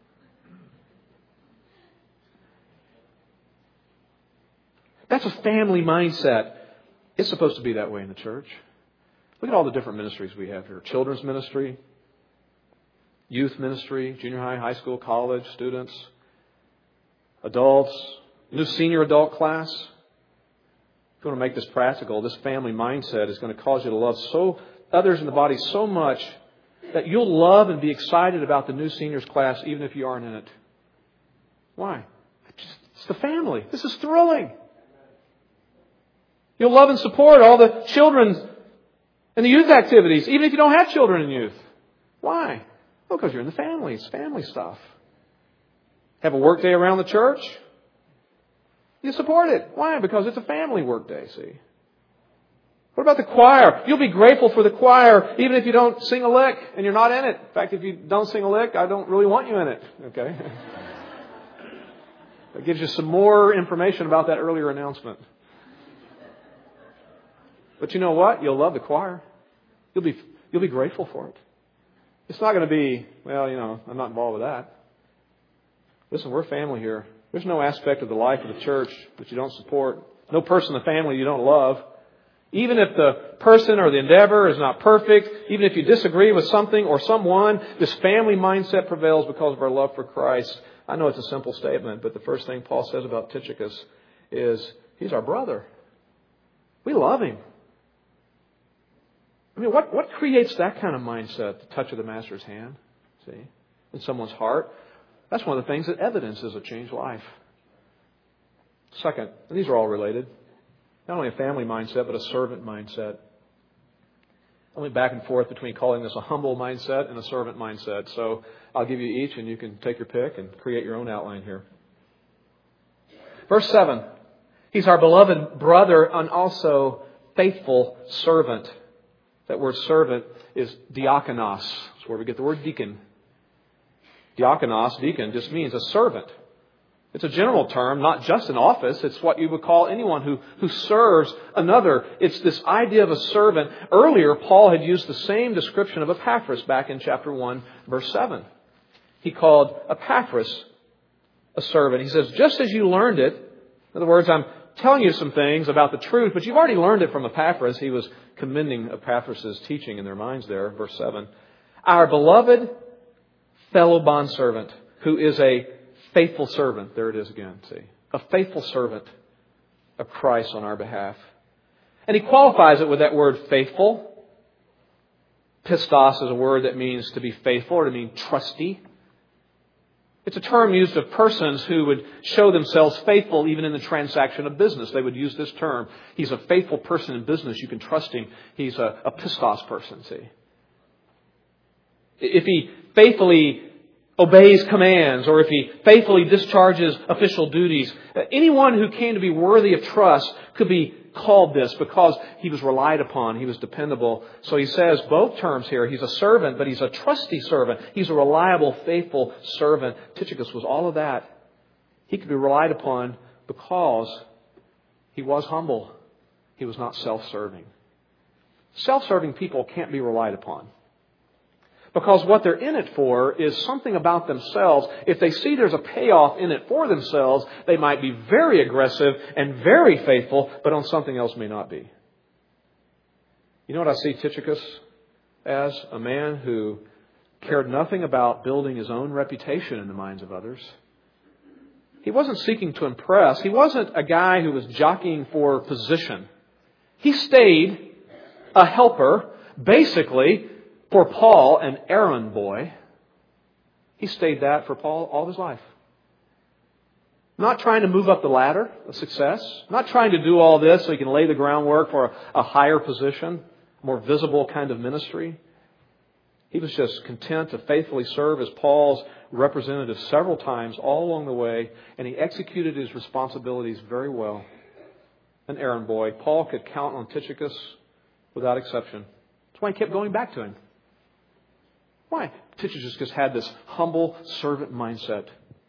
S1: That's a family mindset. It's supposed to be that way in the church. Look at all the different ministries we have here. Children's ministry, youth ministry, junior high, high school, college, students, adults, new senior adult class. If you want to make this practical, this family mindset is going to cause you to love so others in the body so much that you'll love and be excited about the new seniors class even if you aren't in it. Why? It's the family. This is thrilling. You'll love and support all the children's and the youth activities, even if you don't have children and youth. Why? Well, because you're in the family. It's family stuff. Have a work day around the church? You support it. Why? Because it's a family work day, see? What about the choir? You'll be grateful for the choir even if you don't sing a lick and you're not in it. In fact, if you don't sing a lick, I don't really want you in it. Okay? That gives you some more information about that earlier announcement. But you know what? You'll love the choir. You'll be you'll be grateful for it. It's not going to be, well, you know, I'm not involved with that. Listen, we're family here. There's no aspect of the life of the church that you don't support. No person in the family you don't love. Even if the person or the endeavor is not perfect, even if you disagree with something or someone, this family mindset prevails because of our love for Christ. I know it's a simple statement, but the first thing Paul says about Tychicus is he's our brother. We love him. I mean, what, what creates that kind of mindset, the touch of the Master's hand, see, in someone's heart? That's one of the things that evidences a changed life. Second, and these are all related, not only a family mindset, but a servant mindset. I went back and forth between calling this a humble mindset and a servant mindset. So I'll give you each and you can take your pick and create your own outline here. Verse seven, he's our beloved brother and also faithful servant. That word servant is diakonos. That's where we get the word deacon. Diakonos, deacon, just means a servant. It's a general term, not just an office. It's what you would call anyone who, who serves another. It's this idea of a servant. Earlier, Paul had used the same description of Epaphras back in chapter one, verse seven. He called Epaphras a servant. He says, just as you learned it, in other words, I'm telling you some things about the truth, but you've already learned it from Epaphras. He was commending Epaphras' teaching in their minds there, verse seven. Our beloved fellow bondservant, who is a faithful servant. There it is again, see. A faithful servant of Christ on our behalf. And he qualifies it with that word faithful. Pistos is a word that means to be faithful or to mean trusty. It's a term used of persons who would show themselves faithful even in the transaction of business. They would use this term. He's a faithful person in business. You can trust him. He's a, a pistos person, see. If he faithfully obeys commands or if he faithfully discharges official duties, anyone who came to be worthy of trust could be called this because he was relied upon. He was dependable. So he says both terms here. He's a servant, but he's a trusty servant. He's a reliable, faithful servant. Tychicus was all of that. He could be relied upon because he was humble. He was not self-serving. Self-serving people can't be relied upon. Because what they're in it for is something about themselves. If they see there's a payoff in it for themselves, they might be very aggressive and very faithful, but on something else may not be. You know what I see Tychicus as? A man who cared nothing about building his own reputation in the minds of others. He wasn't seeking to impress. He wasn't a guy who was jockeying for position. He stayed a helper, basically, for Paul, an errand boy. He stayed that for Paul all his life. Not trying to move up the ladder of success. Not trying to do all this so he can lay the groundwork for a, a higher position, more visible kind of ministry. He was just content to faithfully serve as Paul's representative several times all along the way, and he executed his responsibilities very well. An errand boy. Paul could count on Tychicus without exception. That's why he kept going back to him. Why? Tychicus just had this humble servant mindset.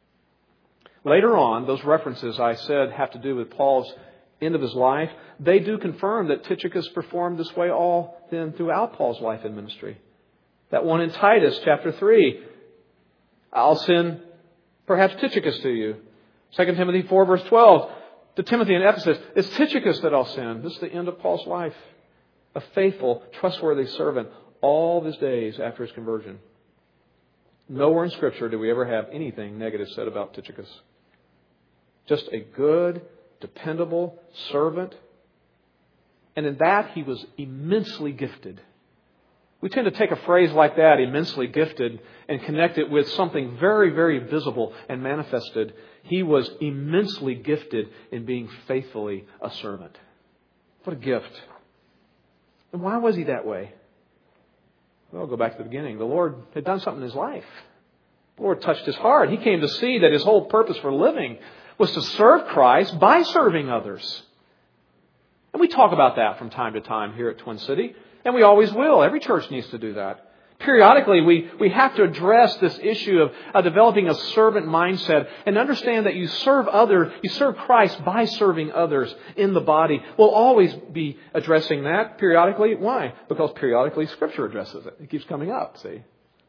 S1: Later on, those references I said have to do with Paul's end of his life. They do confirm that Tychicus performed this way all then throughout Paul's life and ministry. That one in Titus chapter three. I'll send perhaps Tychicus to you. Second Timothy four verse twelve. To Timothy in Ephesus, it's Tychicus that I'll send. This is the end of Paul's life. A faithful, trustworthy servant all of his days after his conversion. Nowhere in Scripture do we ever have anything negative said about Tychicus. Just a good, dependable servant. And in that, he was immensely gifted. We tend to take a phrase like that, immensely gifted, and connect it with something very, very visible and manifested. He was immensely gifted in being faithfully a servant. What a gift. And why was he that way? Well, I'll go back to the beginning. The Lord had done something in his life. The Lord touched his heart. He came to see that his whole purpose for living was to serve Christ by serving others. And we talk about that from time to time here at Twin City. And we always will. Every church needs to do that. Periodically, we, we have to address this issue of uh, developing a servant mindset and understand that you serve others, you serve Christ by serving others in the body. We'll always be addressing that periodically. Why? Because periodically Scripture addresses it. It keeps coming up, see?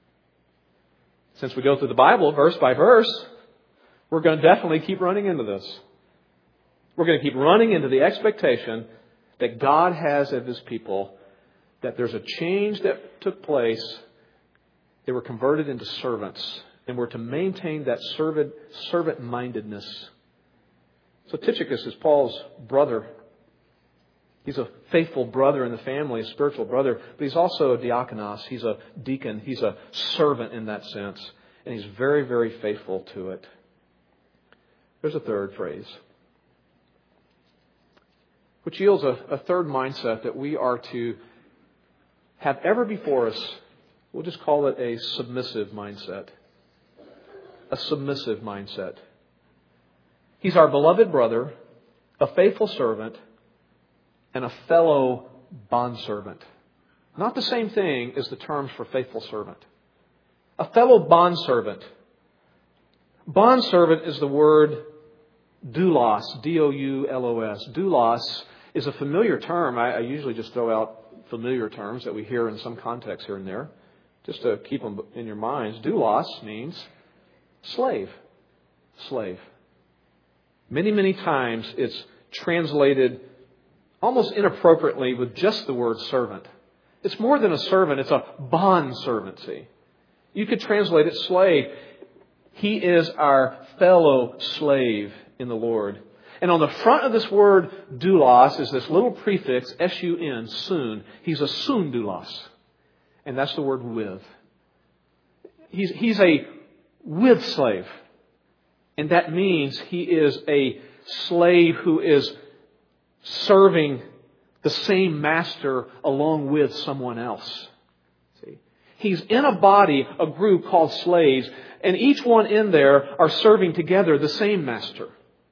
S1: Since we go through the Bible verse by verse, we're going to definitely keep running into this. We're going to keep running into the expectation that God has of His people, that there's a change that took place. They were converted into servants and were to maintain that servant, servant-mindedness. So Tychicus is Paul's brother. He's a faithful brother in the family, a spiritual brother, but he's also a diakonos. He's a deacon. He's a servant in that sense. And he's very, very faithful to it. There's a third phrase, which yields a, a third mindset that we are to have ever before us. We'll just call it a submissive mindset. A submissive mindset. He's our beloved brother, a faithful servant, and a fellow bondservant. Not the same thing as the terms for faithful servant. A fellow bondservant. Bondservant is the word doulos, D O U L O S. Doulos is a familiar term. I, I usually just throw out familiar terms that we hear in some context here and there, just to keep them in your minds. Doulos means slave. Slave. Many, many times it's translated almost inappropriately with just the word servant. It's more than a servant. It's a bond servant, see. You could translate it slave. He is our fellow slave in the Lord. And on the front of this word doulos is this little prefix, S U N, soon. He's a soon doulos. And that's the word with. He's, he's a with slave. And that means he is a slave who is serving the same master along with someone else. See? He's in a body, a group called slaves, and each one in there are serving together the same master.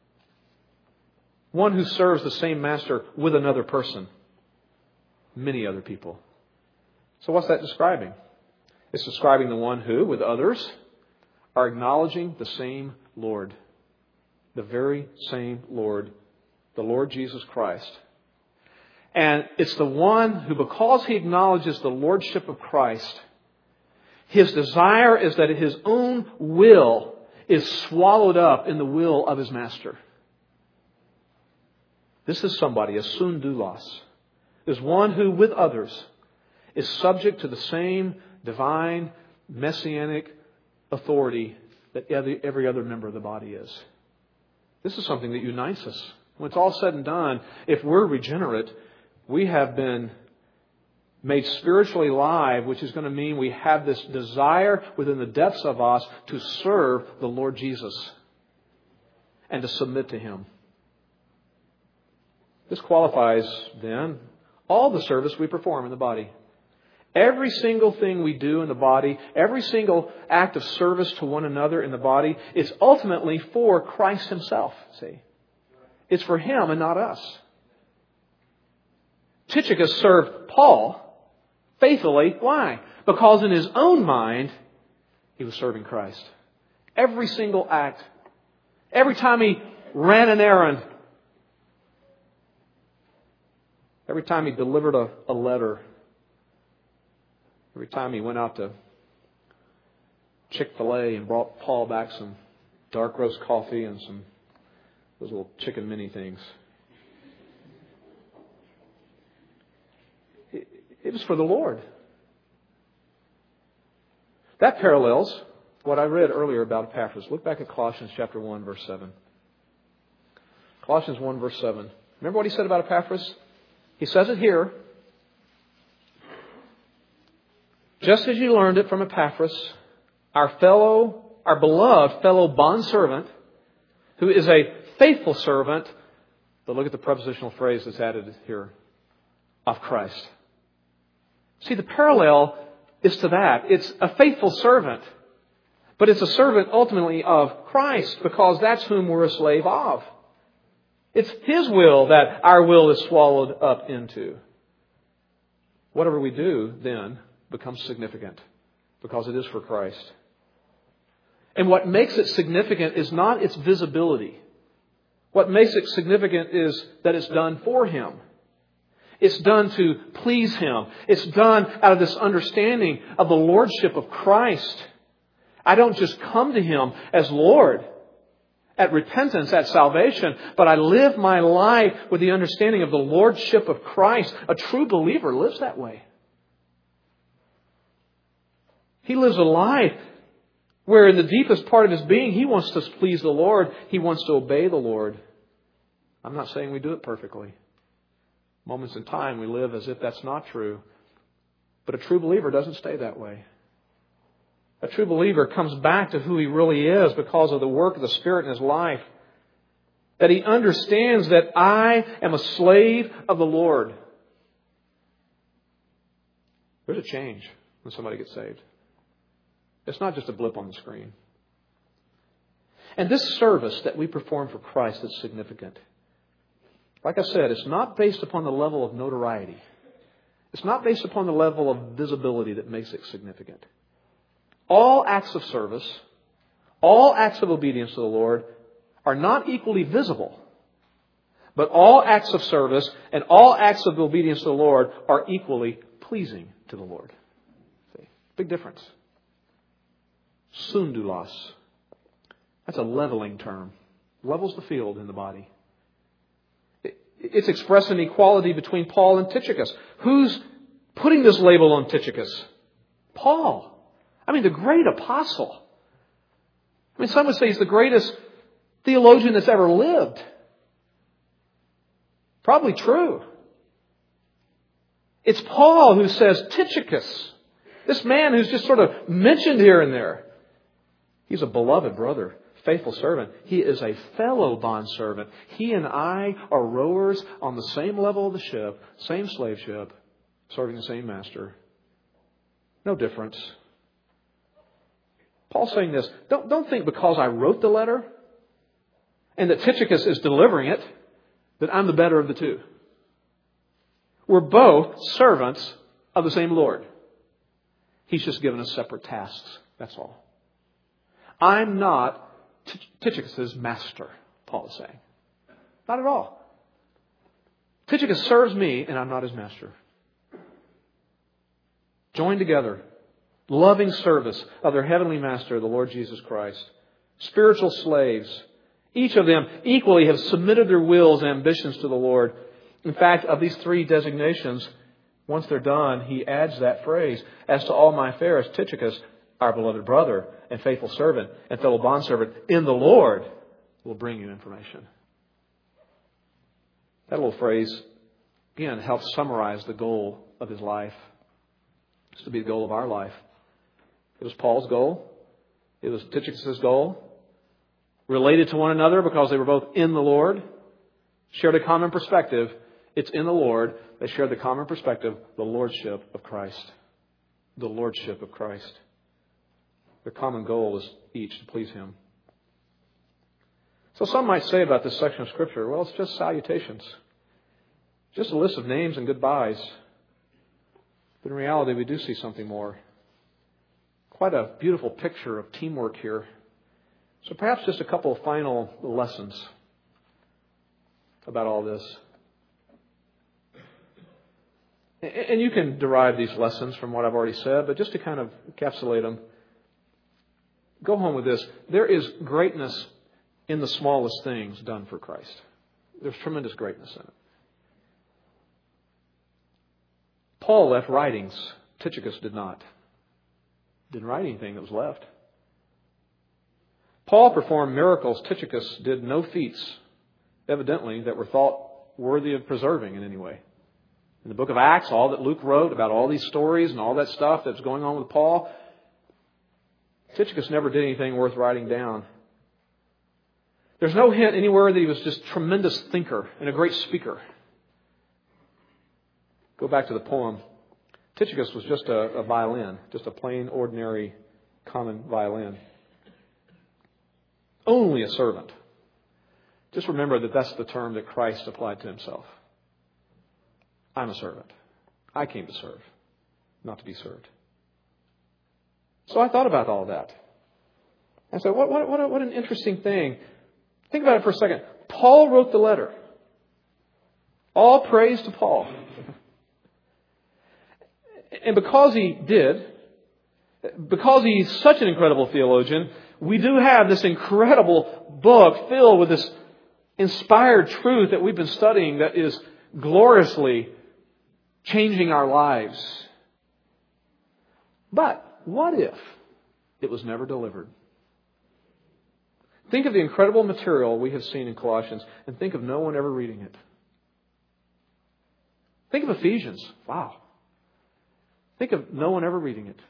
S1: One who serves the same master with another person. Many other people. So what's that describing? It's describing the one who, with others, are acknowledging the same Lord. The very same Lord. The Lord Jesus Christ. And it's the one who, because he acknowledges the Lordship of Christ, his desire is that his own will is swallowed up in the will of his master. This is somebody, a soon doulos. Is one who, with others, is subject to the same divine, messianic authority that every other member of the body is. This is something that unites us. When it's all said and done, if we're regenerate, we have been made spiritually alive, which is going to mean we have this desire within the depths of us to serve the Lord Jesus and to submit to Him. This qualifies, then, all the service we perform in the body. Every single thing we do in the body, every single act of service to one another in the body is ultimately for Christ Himself. See? It's for Him and not us. Tychicus served Paul faithfully. Why? Because in his own mind, he was serving Christ. Every single act. Every time he ran an errand. Every time he delivered a, a letter. Every time he went out to Chick-fil-A and brought Paul back some dark roast coffee and some those little chicken mini things. It, it was for the Lord. That parallels what I read earlier about Epaphras. Look back at Colossians chapter one, verse seven. Colossians one, verse seven. Remember what he said about Epaphras? He says it here. Just as you learned it from Epaphras, our fellow, our beloved fellow bondservant, who is a faithful servant, but look at the prepositional phrase that's added here, of Christ. See, the parallel is to that. It's a faithful servant, but it's a servant ultimately of Christ, because that's whom we're a slave of. It's His will that our will is swallowed up into. Whatever we do then becomes significant because it is for Christ. And what makes it significant is not its visibility. What makes it significant is that it's done for Him. It's done to please Him. It's done out of this understanding of the Lordship of Christ. I don't just come to Him as Lord at repentance, at salvation, but I live my life with the understanding of the Lordship of Christ. A true believer lives that way. He lives a life where in the deepest part of his being, he wants to please the Lord. He wants to obey the Lord. I'm not saying we do it perfectly. Moments in time we live as if that's not true. But a true believer doesn't stay that way. A true believer comes back to who he really is because of the work of the Spirit in his life. That he understands that I am a slave of the Lord. There's a change when somebody gets saved. It's not just a blip on the screen. And this service that we perform for Christ is significant. Like I said, it's not based upon the level of notoriety. It's not based upon the level of visibility that makes it significant. All acts of service, all acts of obedience to the Lord are not equally visible. But all acts of service and all acts of obedience to the Lord are equally pleasing to the Lord. See? Big difference. Sundulos. That's a leveling term. Levels the field in the body. It's expressing equality between Paul and Tychicus. Who's putting this label on Tychicus? Paul. I mean, the great apostle. I mean, some would say he's the greatest theologian that's ever lived. Probably true. It's Paul who says, Tychicus, this man who's just sort of mentioned here and there, he's a beloved brother, faithful servant. He is a fellow bondservant. He and I are rowers on the same level of the ship, same slave ship, serving the same master. No difference. Paul's saying this, don't, don't think because I wrote the letter and that Tychicus is delivering it, that I'm the better of the two. We're both servants of the same Lord. He's just given us separate tasks. That's all. I'm not Tychicus' master, Paul is saying. Not at all. Tychicus serves me and I'm not his master. Joined together. Loving service of their heavenly master, the Lord Jesus Christ. Spiritual slaves. Each of them equally have submitted their wills and ambitions to the Lord. In fact, of these three designations, once they're done, he adds that phrase, as to all my affairs, Tychicus, our beloved brother and faithful servant and fellow bondservant in the Lord will bring you information. That little phrase, again, helps summarize the goal of his life. It's to be the goal of our life. It was Paul's goal. It was Tychicus' goal. Related to one another because they were both in the Lord. Shared a common perspective. It's in the Lord. They shared the common perspective, the Lordship of Christ. The Lordship of Christ. Their common goal is each to please Him. So some might say about this section of Scripture, well, it's just salutations. Just a list of names and goodbyes. But in reality, we do see something more. Quite a beautiful picture of teamwork here. So perhaps just a couple of final lessons about all this. And you can derive these lessons from what I've already said, but just to kind of encapsulate them, go home with this. There is greatness in the smallest things done for Christ. There's tremendous greatness in it. Paul left writings. Tychicus did not. Didn't write anything that was left. Paul performed miracles. Tychicus did no feats, evidently, that were thought worthy of preserving in any way. In the book of Acts, all that Luke wrote about all these stories and all that stuff that's going on with Paul, Tychicus never did anything worth writing down. There's no hint anywhere that he was just a tremendous thinker and a great speaker. Go back to the poem. Tychicus was just a, a violin, just a plain, ordinary, common violin. Only a servant. Just remember that that's the term that Christ applied to Himself. I'm a servant. I came to serve, not to be served. So I thought about all that. I said, what, what, what, a, what an interesting thing. Think about it for a second. Paul wrote the letter. All praise to Paul. And because he did, because he's such an incredible theologian, we do have this incredible book filled with this inspired truth that we've been studying that is gloriously changing our lives. But what if it was never delivered? Think of the incredible material we have seen in Colossians and think of no one ever reading it. Think of Ephesians. Wow. Think of no one ever reading it.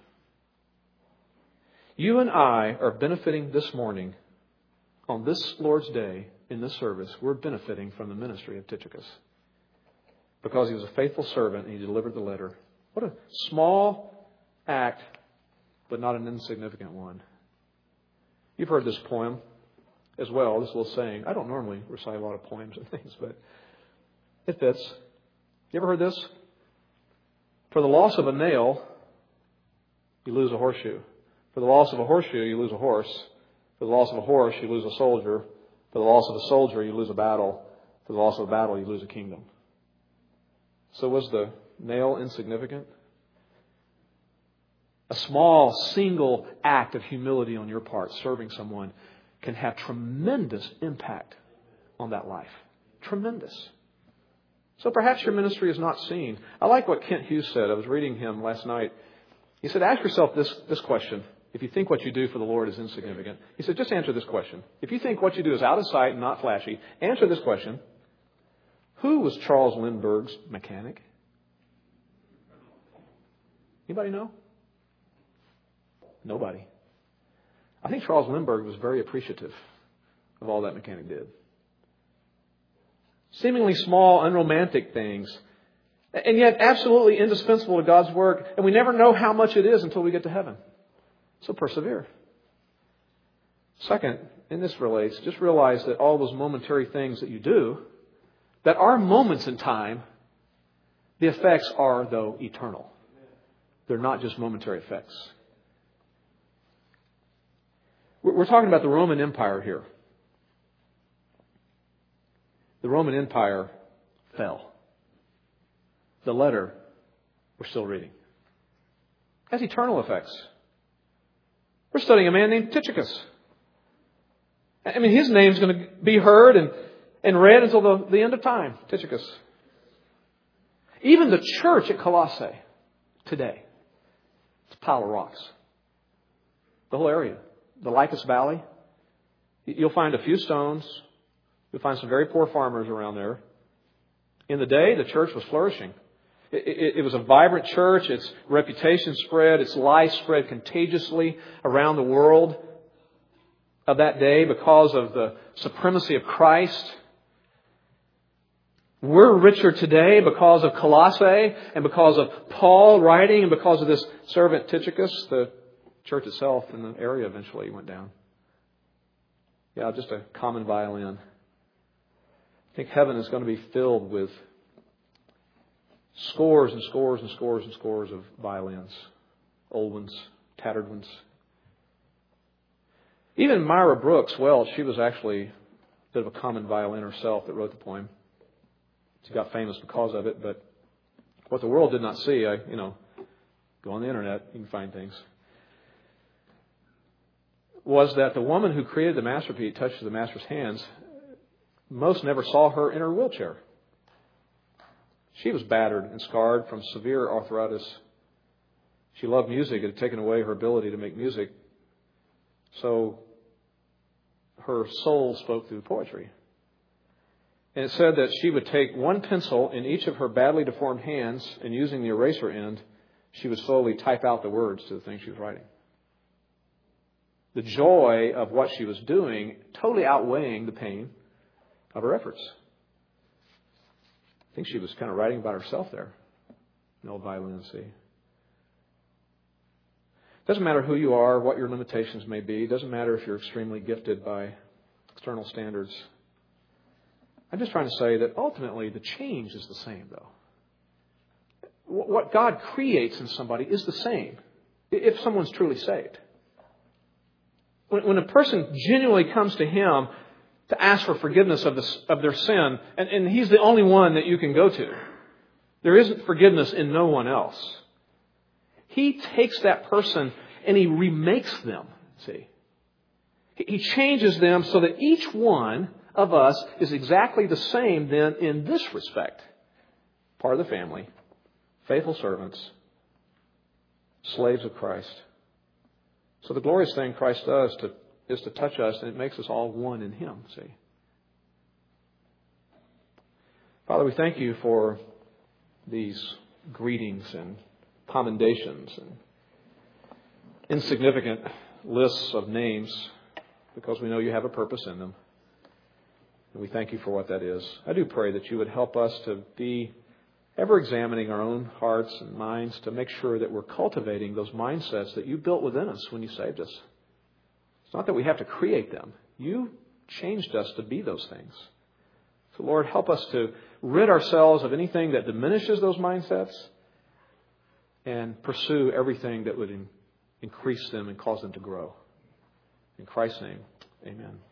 S1: You and I are benefiting this morning on this Lord's Day in this service. We're benefiting from the ministry of Tychicus because he was a faithful servant and he delivered the letter. What a small act, but not an insignificant one. You've heard this poem as well, this little saying. I don't normally recite a lot of poems and things, but it fits. You ever heard this? For the loss of a nail, you lose a horseshoe. For the loss of a horseshoe, you lose a horse. For the loss of a horse, you lose a soldier. For the loss of a soldier, you lose a battle. For the loss of a battle, you lose a kingdom. So was the nail insignificant? A small, single act of humility on your part, serving someone, can have tremendous impact on that life. Tremendous. So perhaps your ministry is not seen. I like what Kent Hughes said. I was reading him last night. He said, ask yourself this, this question. If you think what you do for the Lord is insignificant, he said, just answer this question. If you think what you do is out of sight and not flashy, answer this question. Who was Charles Lindbergh's mechanic? Anybody know? Nobody. I think Charles Lindbergh was very appreciative of all that mechanic did. Seemingly small, unromantic things, and yet absolutely indispensable to God's work, and we never know how much it is until we get to heaven. So persevere. Second, and this relates, just realize that all those momentary things that you do, that are moments in time, the effects are, though, eternal. They're not just momentary effects. We're talking about the Roman Empire here. The Roman Empire fell. The letter we're still reading has eternal effects. We're studying a man named Tychicus. I mean, his name's going to be heard and, and read until the, the end of time. Tychicus. Even the church at Colossae today, it's a pile of rocks. The whole area. The Lycus Valley. You'll find a few stones. You'll find some very poor farmers around there. In the day, the church was flourishing. It, it, it was a vibrant church. Its reputation spread. Its life spread contagiously around the world of that day because of the supremacy of Christ. We're richer today because of Colossae and because of Paul writing and because of this servant Tychicus. The church itself in the area eventually went down. Yeah, just a common violin. I think heaven is going to be filled with scores and scores and scores and scores of violins. Old ones, tattered ones. Even Myra Brooks Welch, she was actually a bit of a common violin herself that wrote the poem. She got famous because of it, but what the world did not see, I, you know, go on the internet, you can find things, was that the woman who created the masterpiece, touched the master's hands, most never saw her in her wheelchair. She was battered and scarred from severe arthritis. She loved music. It had taken away her ability to make music. So her soul spoke through poetry. And it said that she would take one pencil in each of her badly deformed hands, and using the eraser end, she would slowly type out the words to the things she was writing. The joy of what she was doing totally outweighing the pain of her efforts. I think she was kind of writing about herself there. No violin, see. Doesn't matter who you are, what your limitations may be. Doesn't matter if you're extremely gifted by external standards. I'm just trying to say that ultimately the change is the same, though. What God creates in somebody is the same if someone's truly saved. When a person genuinely comes to Him to ask for forgiveness of, the, of their sin, and, and He's the only one that you can go to. There isn't forgiveness in no one else. He takes that person and He remakes them, see. He changes them so that each one of us is exactly the same then in this respect. Part of the family, faithful servants, slaves of Christ. So the glorious thing Christ does to, is to touch us, and it makes us all one in Him, see. Father, we thank You for these greetings and commendations and insignificant lists of names, because we know You have a purpose in them. And we thank You for what that is. I do pray that You would help us to be ever examining our own hearts and minds to make sure that we're cultivating those mindsets that You built within us when You saved us. It's not that we have to create them. You changed us to be those things. So Lord, help us to rid ourselves of anything that diminishes those mindsets and pursue everything that would in- increase them and cause them to grow. In Christ's name, amen.